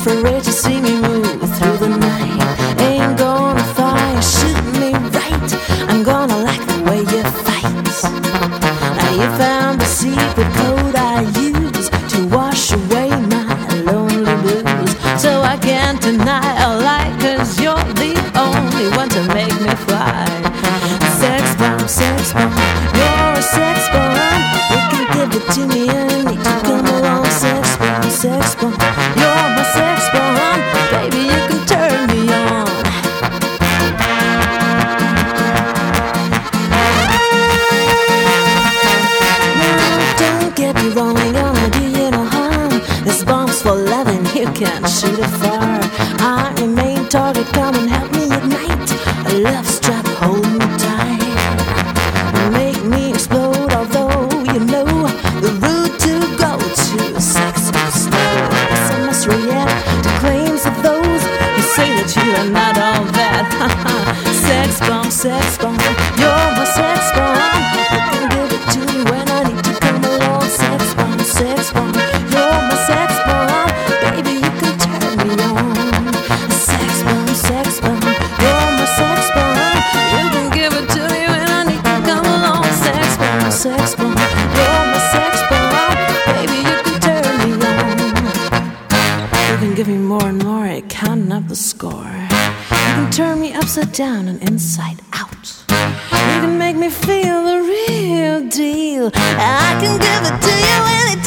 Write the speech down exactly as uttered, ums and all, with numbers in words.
afraid to see me move through the night. Ain't gonna fire, shoot me right. I'm gonna like the way you fight. Now you found the secret code I use to wash away my lonely blues. So I can't deny a lie, cause you're the only one to make me fly. Sex bomb, sex bomb, you're a sex bomb. You can give it to me and you can come along. Sex bomb, sex bomb, you're my sex bomb. Baby, you can turn me on. Now don't get me wrong, ain't gonna do you no harm. This bomb's for loving, you can't shoot it far. I remain target, come and help me ignite a love strap, hold me tight. Make me explode, although you know the route to go to sex is slow. Yes, I must react to claims of those who say that you are not all that. Sex bomb, sex bomb, you're my sex bomb. You can give it to me when I need to come along. Sex bomb, sex bomb, you're my sex bomb. Baby, you can turn me on. Sex bomb, sex bomb, you're my sex bomb. You can give it to me when I need to come along. Sex bomb, sex bomb, you're my sex bomb. Baby, you can turn me on. You can give me more and more, counting up the score. You can turn me upside down and inside out. You can make me feel the real deal. I can give it to you anytime.